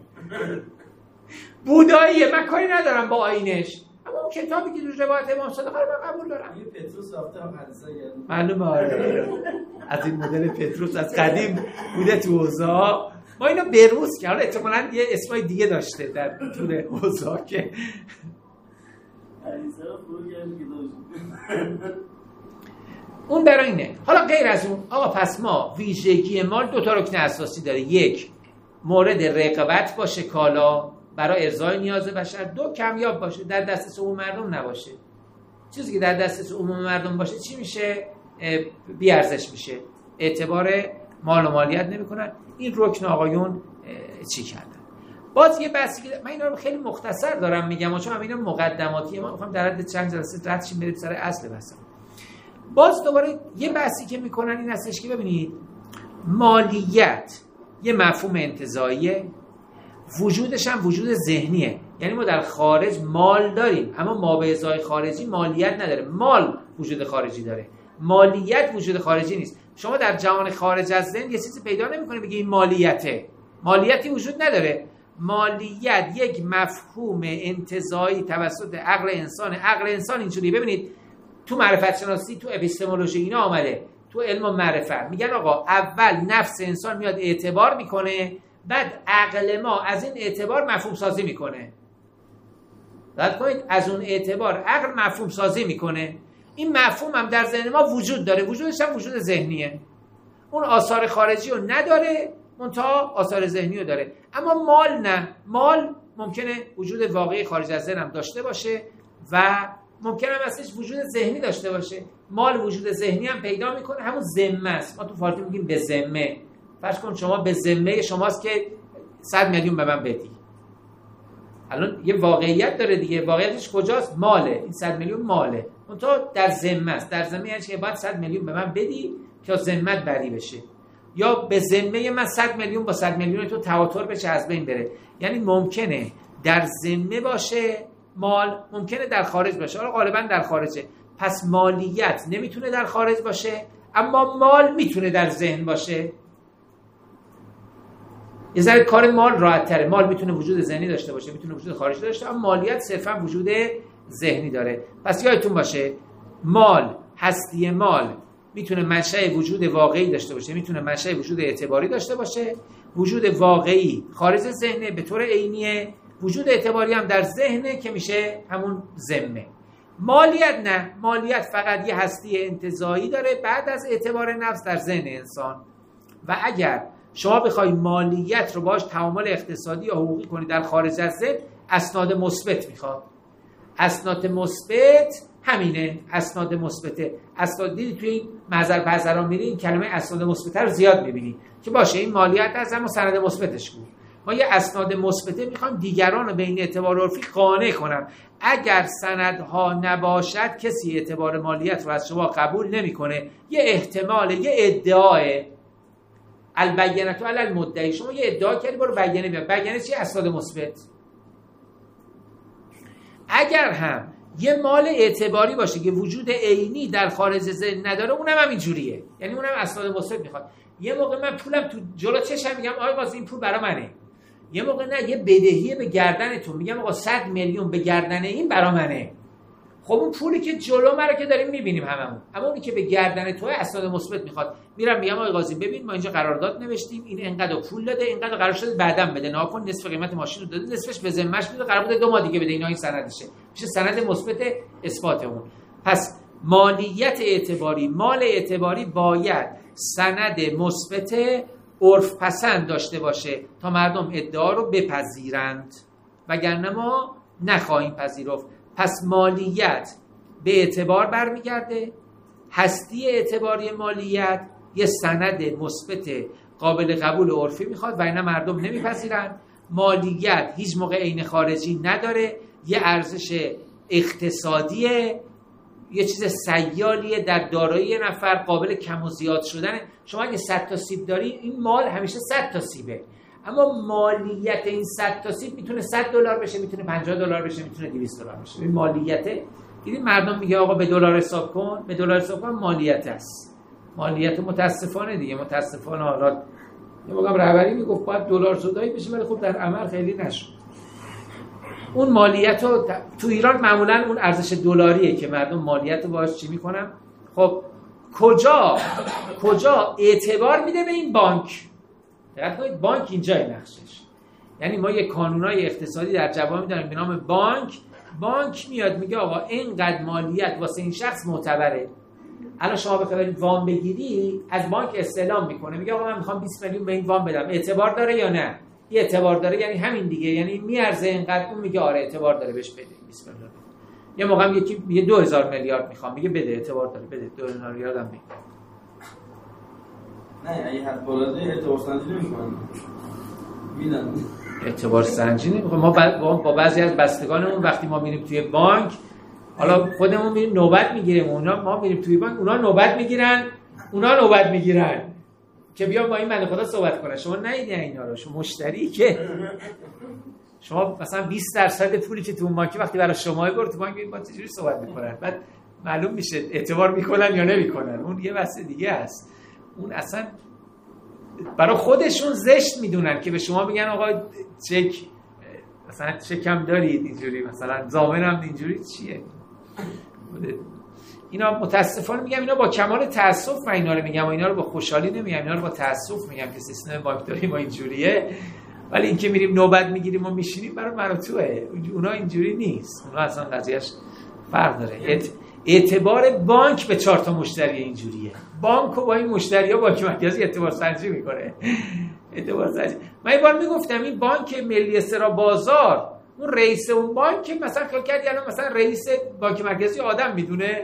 بوداییه من کاری ندارم با آیینش، اما اون کتابی که توش روایت امام صادق رو من قبول دارم.
یه پتروس رفته هم حدیثا گرد
معلومه آره از این مدل پتروس از قدیم بوده تو حوزه. ما اینو بروز که حالا احتمالاً یه اسمای دیگه داشته در طول حوزه که
حدیثا رو فرو گرد که داشت.
اون برای اینه. حالا غیر از اون آقا پس ما ویژگی مال دو تا رکن اساسی داره، یک مورد رقابت باشه کالا برای ارضای نیاز بشر، دو کمیاب باشه در دسترس عموم مردم نباشه. چیزی که در دسترس عموم مردم باشه چی میشه؟ بی ارزش میشه، اعتبار مال و مالیت نمیکنن. این رکن آقایون چی کردن؟ باز یه بحثی که من اینا رو خیلی مختصر دارم میگم چون هم اینا مقدماتیه، ما میخوام در حد چند جلسه رد شیم بریم سر اصل بحث. باز دوباره یه بحثی که میکنن این هستش که ببینید مالیت یه مفهوم انتزاعیه، وجودش هم وجود ذهنیه. یعنی ما در خارج مال داریم اما ما به ازای خارجی مالیت نداره. مال وجود خارجی داره، مالیت وجود خارجی نیست. شما در جهان خارج از ذهن یه چیزی پیدا نمی‌کنید بگید این مالیته، مالیتی وجود نداره. مالیت یک مفهوم انتزاعی توسط عقل انسان. عقل انسان اینجوری ببینید تو معرفت شناسی، تو اپیستمولوژی اینا آمده، تو علم و معرفت میگن آقا اول نفس انسان میاد اعتبار میکنه، بعد عقل ما از این اعتبار مفهوم سازی میکنه. بعد کنید از اون اعتبار عقل مفهوم سازی میکنه. این مفهوم هم در ذهن ما وجود داره، وجودش هم وجود ذهنیه. اون آثار خارجی رو نداره، منتها آثار ذهنی رو داره. اما مال نه، مال ممکنه وجود واقعی خارج از ذهن هم داشته باشه و ممکنه هم اصلش وجود ذهنی داشته باشه. مال وجود ذهنی هم پیدا میکنه، همون ذمه است. ما تو فارسی میگیم به ذمه. فرض کن شما به ذمه شماست که صد میلیون به من بدی. الان یه واقعیت داره دیگه. واقعیتش کجاست؟ ماله. این صد میلیون ماله. اون تو در ذمه است. در ذمه یعنی که باید صد میلیون به من بدی که ذمت بری بشه، یا به ذمه من صد میلیون با صد میلیون تو تواتر بشه، از بین بره. یعنی ممکنه در ذمه باشه مال، ممکنه در خارج باشه. حالا غالبا در خارجه. پس مالیت نمیتونه در خارج باشه، اما مال میتونه در ذهن باشه. یه ذره کار مال راحت تره. مال میتونه وجود ذهنی داشته باشه، میتونه وجود خارجی داشته باشه، اما مالیت صرفا وجود ذهنی داره. پس یادتون باشه مال، هستی مال میتونه منشأ وجود واقعی داشته باشه، میتونه منشأ وجود اعتباری داشته باشه. وجود واقعی خارج ذهنه به طور عینیه، وجود اعتباری هم در ذهنه که میشه همون ذمه. مالیت نه، مالیت فقط یه هستی انتزاعی داره بعد از اعتبار نفس در ذهن انسان. و اگر شما بخوای مالیت رو باش تعامل اقتصادی یا حقوقی کنی در خارج از ذهن، اسناد مثبت میخواد. اسناد مثبت همینه، اسناد مثبته. اسناد دیدی توی این محضر بازارا میری این کلمه اسناد مثبت رو زیاد میبینی که باشه این مالیت از اما سند مثبتش بود. ما یه اسناد مثبته میخوایم دیگران رو بین اعتبار عرفی قانع کنم. اگر سندها نباشد کسی اعتبار مالیت رو از شما قبول نمیکنه. یه احتمال، یه ادعاه. البینه علی المدعی. شما یه ادعا کردی برو بیانیه بیار. بیانیه چیه؟ اسناد مثبت. اگر هم یه مال اعتباری باشه که وجود عینی در خارج ذهن نداره، اونم هم اینجوریه. یعنی اونم اسناد مثبت میخواد. یه موقع من پولم تو جلو چشم میگم آقا واسه این پول برا منه. یه موقع نه، یه بدهی به گردنتون میگم آقا صد میلیون به گردن این برا منه. خب اون پولی که جلو ما رو که داریم میبینیم هممون، اما اونی که به گردن توه اسناد مثبت میخواد. میرم میگم آقا قاضی ببین ما اینجا قرارداد نوشتیم، این اینقدر پول داده، اینقدر قرار شده بعداً بده، ناکن نصف قیمت ماشین رو داده، نصفش به ذمه‌اش میده، قرار بوده دو ماه دیگه بده. اینا این سندشه، میشه سند مثبت اثبات اون. پس مالیت اعتباری، مال اعتباری باید سند مثبت عرف پسند داشته باشه تا مردم ادعا رو بپذیرند، وگرنه ما نخواهیم پذیرفت. پس مالیت به اعتبار برمیگرده. هستی اعتباری مالیت یه سند مثبت قابل قبول عرفی میخواد و اینا مردم نمیپذیرند. مالیت هیچ موقع عین خارجی نداره، یه ارزش اقتصادیه، یه چیز سیالیه در دارایی یه نفر، قابل کم و زیاد شدنه. شما اگه صد تا سیب داری این مال همیشه صد تا سیبه، اما مالیت این صد تا سیب میتونه صد دلار بشه، میتونه پنجاه دلار بشه، میتونه دویست دلار بشه. این مالیته. دیدین مردم میگه آقا به دلار حساب کن، به دلار حساب کن، مالیت است. مالیت متاسفانه دیگه، متاسفانه حالا یه موقع رهبری میگفت باید دلار زدایی بشه، ولی خب در عمل خیلی نشد. اون مالیت رو تو ایران معمولا اون ارزش دلاریه که مردم مالیت رو باهاش چی میکنن. خب کجا کجا اعتبار میده به این بانک؟ دقت کنید، بانک اینجای نقشش. یعنی ما یه کانونای اقتصادی در جوامع داریم به نام بانک. بانک میاد میگه آقا اینقدر مالیت واسه این شخص معتبره. الان شما بخواید وام بگیری، از بانک استعلام میکنه، میگه آقا من میخوام بیست میلیون به این وام بدم، اعتبار داره یا نه؟ یه اعتبار داره، یعنی همین دیگه، یعنی میارزه اینقدر. اون میگه آره اعتبار داره، بهش بده بیست میلیون. یه موقع هم یکی میگه دو هزار میلیارد میخوام، میگه بده اعتبار داره، بده دو هزار میلیارد هم میگه.
نه اگه حد بالاده اعتبار سنجی نمی‌کنن. میدن
اعتبار سنجی نمی‌کنن. ما با بعضی از بستگانمون وقتی ما میریم توی بانک، حالا خودمون میریم نوبت میگیریم، اونا ما میریم توی بانک، اونا نوبت میگیرن، اونا نوبت میگیرن که بیان با این بنده خدا صحبت کنن. شما ندیدین اینا رو؟ شما مشتری که شما مثلا بیست درصد پولی که تو بانک وقتی برای شما برد تو بانک، با چجوری صحبت میکنن؟ بعد معلوم میشه اعتبار میکنن یا نمیکنن. اون یه بحث دیگه است. اون اصلا برای خودشون زشت میدونن که به شما میگن آقا چک مثلا چکم دارید اینجوری، مثلا ضامنم اینجوری. چیه اینا؟ متاسفانه میگم اینا با کمال تاسف و اینا رو میگم و اینا رو با خوشحالی نمیگم، اینا رو با تاسف میگم که سیستم بانکداری ما اینجوریه. ولی اینکه میریم نوبت میگیریم و میشینیم برای مراتوه، اونا اینجوری نیست. اونا اصلا قضیهش فرق داره. اعتبار بانک به چهار تا مشتری اینجوریه. بانک با این مشتری‌ها بانک مرکزی اعتبار سنجی میکنه. اعتبار سنجی. من یه بار میگفتم این بانک ملی استرا بازار، اون رئیس اون بانک مثلا فکر کردی الان مثلا رئیس بانک مرکزی آدم میدونه؟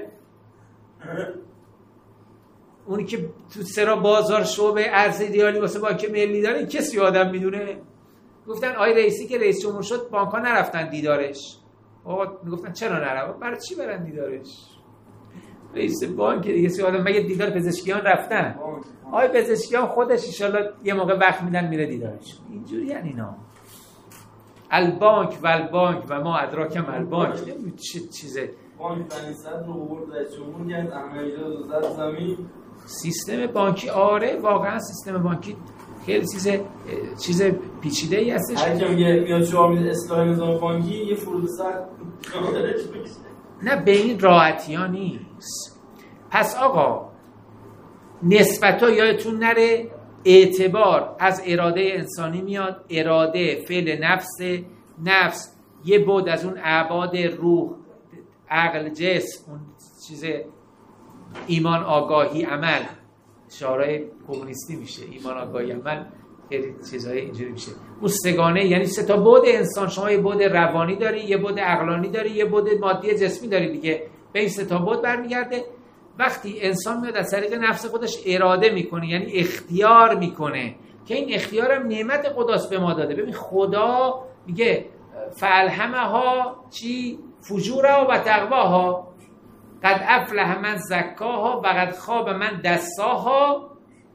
اونی که تو سرا بازار شعبه ارز ریالی واسه بانک ملی داره کسی آدم میدونه؟ گفتن آقای رئیسی که رئیس جمهور شد بانک‌ها نرفتن دیدارش. آقا میگفتن چرا نرفتن؟ برای چی برن دیدارش؟ رئیس بانک دیگه سی آدم مگه دیدار پزشکیان رفتن؟ آقای پزشکیان خودش ان شاءالله یه موقع وقت میدن میره دیدارش. اینجوری یعنی اینا. البانک و البانک و ما ادراک ما البانک چه چیزه؟
بانک بنی‌صدر رو برد رئیس جمهور کرد احمدی رو زد زمین.
سیستم بانکی آره واقعا سیستم بانکی خیلی چیز چیز پیچیده ای هستش.
هر کی میگه میاد شعار میده اصلاح نظام بانکی یه فرود سر
نه به این راحتی ها نیست. پس آقا نسبت ها یادتون نره، اعتبار از اراده انسانی میاد، اراده فعل نفس، نفس یه بود از اون اعباد روح عقل جسم، اون چیز ایمان آگاهی عمل، شعارهای کمونیستی میشه، ایمان آگاهی عمل خیلی چیزهای اینجوری میشه. اون سگانه یعنی سه تا بعد انسان، شما یه بعد روانی داری، یه بعد عقلانی داری، یه بعد مادی جسمی داری دیگه، به این سه تا بعد برمیگرده. وقتی انسان میاد از طریق نفس خودش اراده میکنه یعنی اختیار میکنه که این اختیارم نعمت خداست به ما داده. ببین خدا میگه فالهمها چی؟ فجورها و تقواها، قد افلح من زکاها و قد خاب من دساها،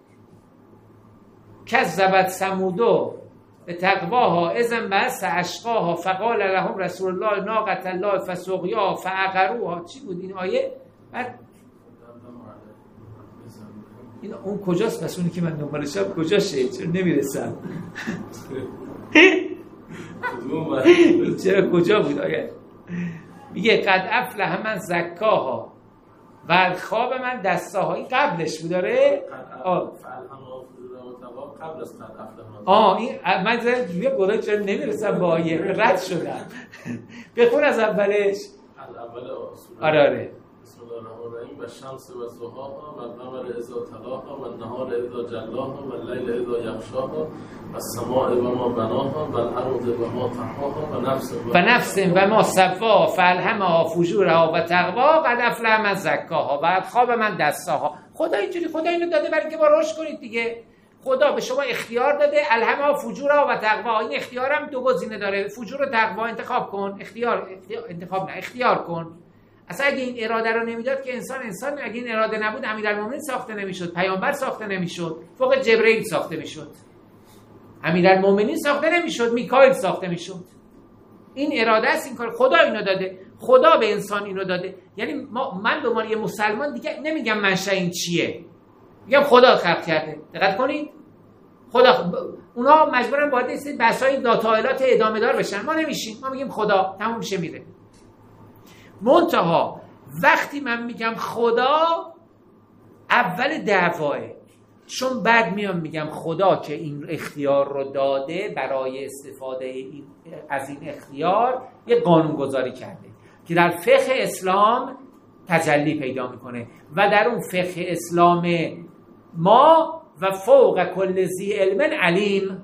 کذبت ثمود به تقواها اذ انبعث اشقاها فقال لهم رسول الله ناقة الله فسقیاها فعقروها. چی بود این آیه؟ بعد این اون کجاست؟ پس اونی که من دنبالشم کجاشه؟ چرا نمیرسم؟ چرا کجا بود آیه؟ میگه قد افلح من زکاها و خواب من دستاها. این قبلش بود داره؟ آه
قبل از قد افلح من
آه این من زدم یه گوله چرا نمیرسم با آیه رد شدم. بخون از اولش.
از اول سوره.
آره آره.
بسم الله الرحمن الرحیم و شمس و ضحاها و القمر اذا تلاها و النهار اذا جلاها و اللیل اذا یغشاها و السماء و ما بناها و الارض و ما طحاها و نفس و
نفس و ما سواها فالهمها فجورها و تقواها قد افلح من زکاها و خواب من دستاها. خدا اینجوری خدا اینو داده برای اینکه ما رشد کنید دیگه. خدا به شما اختیار داده الهمها فجورها و تقواها. این اختیارم دو گزینه داره، فجور و تقوا انتخاب کن. اختیار, اختیار انتخاب نه اختیار کن. اصلا اگه این اراده رو نمیداد که انسان انسان اگه این اراده نبود امیرالمومنین ساخته نمیشد، پیامبر ساخته نمیشد، فوق جبرئیل ساخته میشد، امیرالمومنین ساخته نمیشد، میکائیل ساخته میشد. این اراده است، این کار خدا اینو داده. خدا به انسان اینو داده. یعنی ما من به عنوان یه مسلمان دیگه نمیگم منشأ این چیه، میگم خدا خلق کرده. دقت کنید خدا اونا مجبورن باید این سری بحث‌های داتائلات ادامه دار بشن، ما نمیشیم، ما میگیم خدا تموم میشه میره. منتها وقتی من میگم خدا اول دعواه، چون بعد میام میگم خدا که این اختیار رو داده برای استفاده این از این اختیار یه قانون گذاری کرده که در فقه اسلام تجلی پیدا میکنه و در اون فقه اسلام ما و فوق کل ذی علم علیم،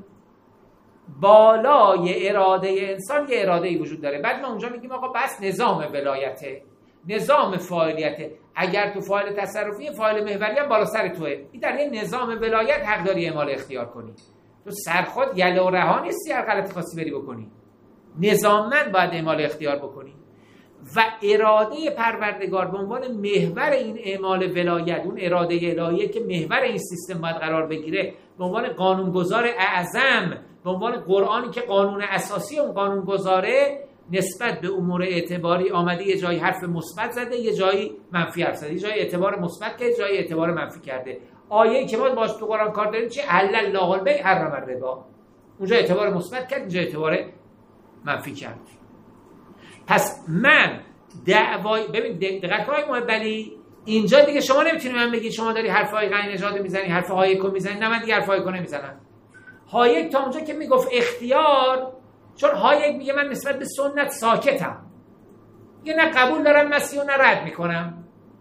بالای اراده انسان یه اراده‌ای وجود داره. بعد ما اونجا میگیم آقا بس نظام ولایته، نظام فاعلیته. اگر تو فاعل تصرفی، فاعل محوری هم بالا سر توئه. این در یه نظام ولایت حق داری اعمال اختیار کنی. تو سرخود یله و رها نیستی هر غلطی خواستی بری بکنی. نظاممند باید اعمال اختیار بکنی. و اراده پروردگار به عنوان محور این اعمال ولایت، اون اراده الهیه که محور این سیستم باید قرار بگیره، به عنوان قانونگذار اعظم، به عنوان قرآنی که قانون اساسی اون قانونگذاره، نسبت به امور اعتباری آمده یه جایی حرف مثبت زده، یه جایی منفی حرف زده، یه جایی اعتبار مثبت کرده، یه جایی اعتبار منفی کرده. آیه‌ای که ما باش تو قرآن کار داریم چه حلل الله البیع حرم الربا، اونجا اعتبار مثبت کرد، اینجا اعتبار منفی کرد. پس من دعوای ببین دقت کنید محبلی، اینجا دیگه شما نمیتونی من بگی شما داری حرفای غیر نژاد میزنی، حرف هایکو میزنی. نه من دیگه حرف هایکو نمیزنم. هایک تا اونجا که میگفت اختیار، چون هایک میگه من نسبت به سنت ساکتم، یه نه قبول دارم مسیح و نه رد میکنم،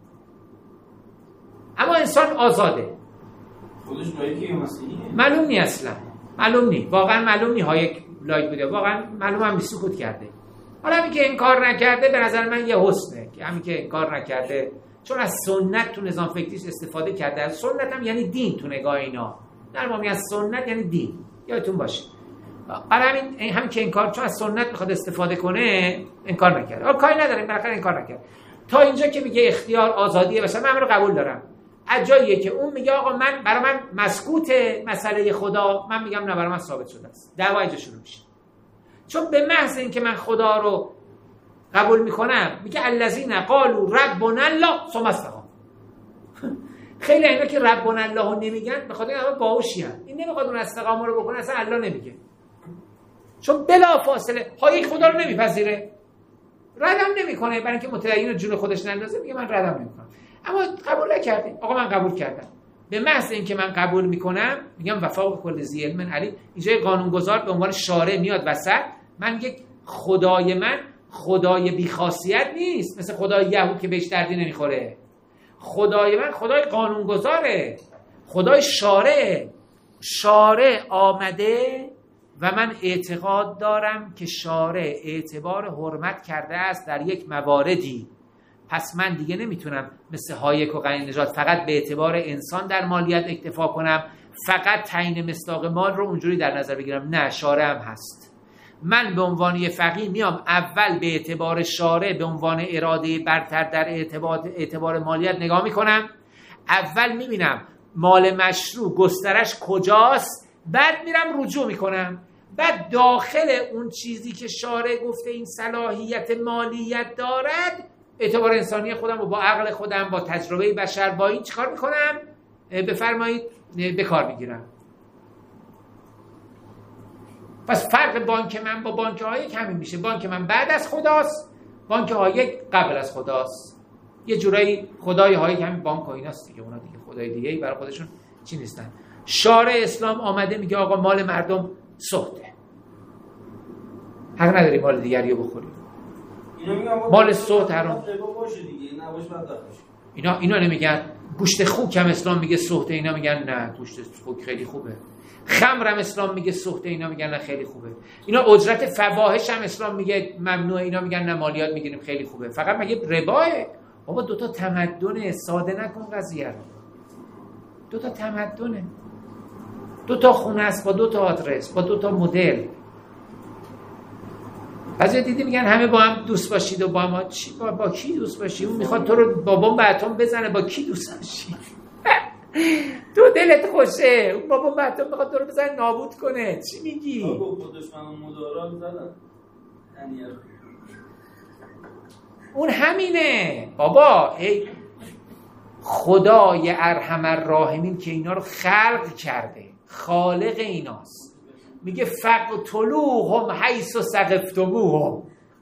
اما انسان آزاده.
خودش لایکی مسیحیه؟
معلوم نی اصلا، معلوم نی، واقعا معلوم نی هایک لایک بوده، واقعا معلوم هم سکوت کرده. حالا همین که انکار نکرده به نظر من یه حسنه که همین که انکار نکرده، چون از سنت تو نظام فکریش استفاده کرده. از سنت هم یعنی دین تو نگاه اینا. در واقع از سنت یعنی دین. یادتون باشه برای همین این هم که انکار، چون از سنت میخواد استفاده کنه انکار نکرد. آ کاری نداره، بالاخره انکار نکرد. تا اینجا که میگه اختیار آزادیه، مثلا من رو قبول دارم. از جاییه که اون میگه آقا من برای من مسکوته مسئله خدا، من میگم نه برای من ثابت شده است. دعوا اینجا شروع میشه. چون به محض اینکه من خدا رو قبول میکنم، میگه الذین قالوا ربنا الله ثم استقاموا. خیلی اینا که ربنا الله رو نمیگن به خاطر اینکه باهوشی ان. این نمیخواد اون استقامت رو بکنه، اصلا الله نمیگه. چون بلا فاصله های خدا رو نمیپذیره، ردم نمیکنه، برای اینکه متدین جون خودش نندازه میگه من ردم نمیکنم. اما قبول نکرده، آقا من قبول کردم. به محض اینکه من قبول میکنم میگم وفاق کل ذی علم علی. اینجا قانونگذار به عنوان شارع میاد وسط، من یک خدای من خدای بیخاصیت نیست مثل خدای یهود که بهش دردی نمیخوره. خدای من خدای قانونگذاره، خدای شارع. شارع آمده و من اعتقاد دارم که شارع اعتبار حرمت کرده است در یک مواردی، پس من دیگه نمیتونم مثل هایک و غنی نژاد فقط به اعتبار انسان در مالیت اکتفا کنم، فقط تعیین مصداق مال رو اونجوری در نظر بگیرم. نه، شارع هم هست. من به عنوان یه فقیه میام اول به اعتبار شارع به عنوان اراده برتر در اعتبار, اعتبار مالیت نگاه میکنم. اول میبینم مال مشروع گسترش کجاست، بعد میرم رجوع میکنم. بعد داخل اون چیزی که شارع گفته این صلاحیت مالیت دارد، اعتبار انسانی خودم و با عقل خودم با تجربه بشر با این چیکار میکنم؟ بفرمایید به کار میگیرم. پس فرق بانک من با بانک هایک همین میشه. بانک من بعد از خداست، بانک هایک قبل از خداست. یه جورایی خدای هایک همین بانک و ایناست دیگه، اونا دیگه خدای دیگه ای برای خودشون چی نیستن. شارع اسلام آمده میگه آقا مال مردم سخته، حق نداری مال دیگری رو بخوری. مال سخت حرام. اینا اینا نمیگن گوشت خوک هم اسلام میگه سخته، اینا میگن نه گوشت خوک خیلی خوبه. خمر هم اسلام میگه سخته، اینا میگن نه خیلی خوبه. اینا اجرت فواحش هم اسلام میگه ممنوعه، اینا میگن نه مالیات میگیریم خیلی خوبه. فقط مگه رباه؟ بابا دو تا تمدن، ساده نکن قضیه رو. دو تا تمدنه، دو تا خونه است با دو تا آدرس با دو تا مدل. بعضی دیدی میگن همه با هم دوست باشید و با ما چی با, با کی دوست باشی؟ اون میخواد تو رو با بمب اتم بزنه، با کی دوست باشی؟ تو دلت خوشه، اون با بمب اتم میخواد تو رو بزنه نابود کنه. چی میگی؟
بابا دشمن مدارا زدن.
اون همینه بابا. ای خدای ارحم الراحمین که اینا رو خلق کرده، خالق ایناست، میگه فقتلوهم حیث ثقفتموهم.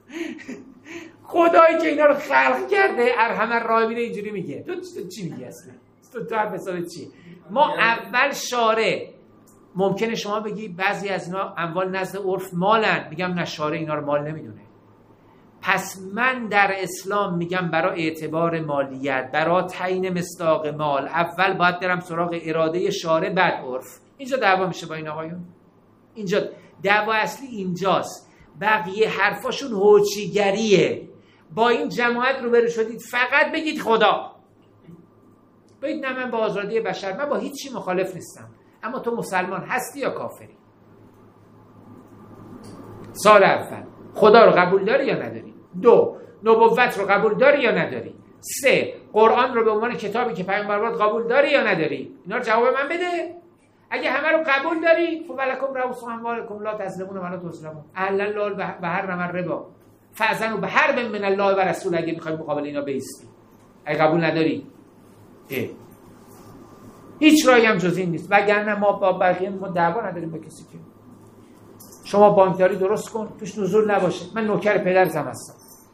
خدایی که اینا رو خلق کرده ارحم الراحمین اینجوری میگه. تو چی میگی اصلا؟ تو تو حساب چی؟ ما اول شارع. ممکنه شما بگی بعضی از اینا اموال نزد عرف مالن، میگم نه شارع اینا رو مال نمیدونه. پس من در اسلام میگم برای اعتبار مالیت، برای تعیین مصداق مال اول باید برم سراغ اراده شارع بعد عرف. اینجا دعوا میشه با این آقایون. اینجا دعوا اصلی اینجاست. بقیه حرفاشون هوچیگریه. با این جماعت روبرو شدید فقط بگید خدا. بگید نه من با آزادی بشر، من با هیچی مخالف نیستم، اما تو مسلمان هستی یا کافری؟ سال اول خدا رو قبول داری یا نداری؟ دو، نبوت رو قبول داری یا نداری؟ سه، قرآن رو به عنوان کتابی که پیامبر بود قبول داری یا نداری؟ اینا رو جواب من بده. اگه همه رو قبول داری فولکم رؤوس اموالکم لا تظلمون ولا تظلمون، اهل الله و حرم الربا فاذنوا بحرب من الله و رسول. اگه میخوای مقابل اینا بایستی، اگه قبول نداری اه. هیچ راهی هم جز این نیست. وگرنه ما با بقیه ما دعوا نداریم با کسی که شما بانکداری درست کن توش نزول نباشه. من نوکر پدرتم هستم،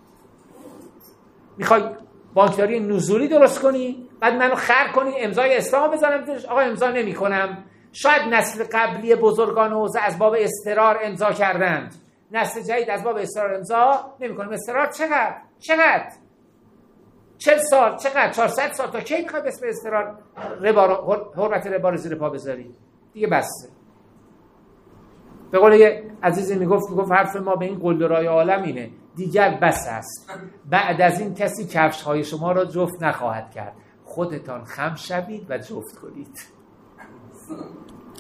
میخوای بانکداری نزولی درست کنی بعد منو خر کنی امضای اسلام بزنم توش؟ آقا امضا نمی‌کنم. شاید نسل قبلی بزرگان حوزه از باب اضطرار امضا کردند، نسل جدید از باب اصرار امضا نمی‌کنه. اصرار چقدر؟ چقدر؟ چهل سال؟ چقدر؟ چهارصد سال؟ تا کی می‌خوای اسم اصرار ربا رو، حرمت ربا رو زیر پا بذاری؟ دیگه بسه. به قول یه عزیزی میگفت میگفت حرف ما به این قلدرای عالم اینه، دیگر بس است. بعد از این کسی کفش‌های شما را جفت نخواهد کرد. خودتان خم شوید و جفت کنید.